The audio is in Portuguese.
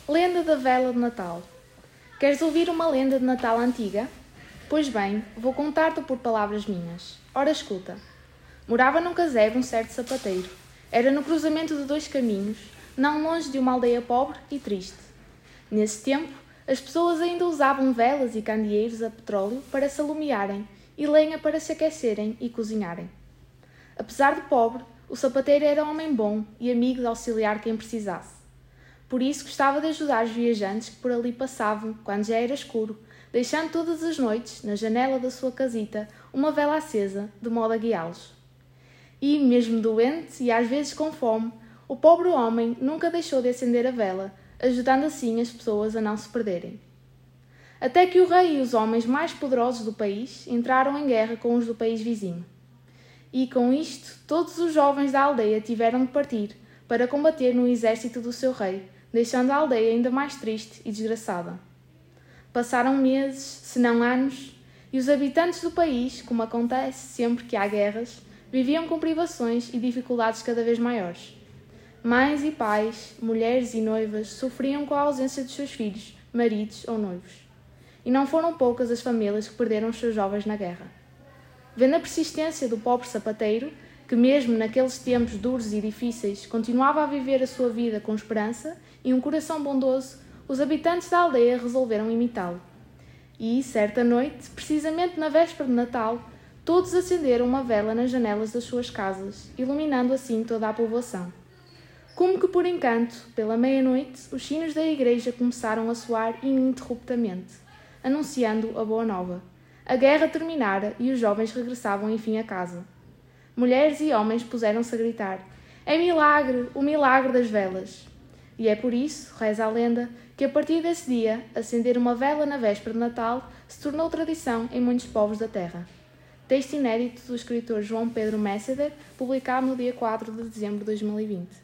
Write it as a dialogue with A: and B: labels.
A: Lenda da vela de Natal. Queres ouvir uma lenda de Natal antiga? Pois bem, vou contar-te por palavras minhas. Ora, escuta. Morava num casebre um certo sapateiro. Era no cruzamento de dois caminhos, não longe de uma aldeia pobre e triste. Nesse tempo, as pessoas ainda usavam velas e candeeiros a petróleo para se alumiarem e lenha para se aquecerem e cozinharem. Apesar de pobre, o sapateiro era homem bom e amigo de auxiliar quem precisasse. Por isso gostava de ajudar os viajantes que por ali passavam quando já era escuro, deixando todas as noites, na janela da sua casita, uma vela acesa, de modo a guiá-los. E, mesmo doente e às vezes com fome, o pobre homem nunca deixou de acender a vela, ajudando assim as pessoas a não se perderem. Até que o rei e os homens mais poderosos do país entraram em guerra com os do país vizinho. E, com isto, todos os jovens da aldeia tiveram de partir para combater no exército do seu rei, deixando a aldeia ainda mais triste e desgraçada. Passaram meses, se não anos, e os habitantes do país, como acontece sempre que há guerras, viviam com privações e dificuldades cada vez maiores. Mães e pais, mulheres e noivas sofriam com a ausência dos seus filhos, maridos ou noivos. E não foram poucas as famílias que perderam os seus jovens na guerra. Vendo a persistência do pobre sapateiro, que mesmo naqueles tempos duros e difíceis continuava a viver a sua vida com esperança e um coração bondoso, os habitantes da aldeia resolveram imitá-lo. E, certa noite, precisamente na véspera de Natal, todos acenderam uma vela nas janelas das suas casas, iluminando assim toda a povoação. Como que por encanto, pela meia-noite, os sinos da igreja começaram a soar ininterruptamente, anunciando a boa nova. A guerra terminara e os jovens regressavam enfim a casa. Mulheres e homens puseram-se a gritar: "É milagre, o milagre das velas!" E é por isso, reza a lenda, que a partir desse dia, acender uma vela na véspera de Natal se tornou tradição em muitos povos da terra. Texto inédito do escritor João Pedro Messeder, publicado no dia 4 de dezembro de 2020.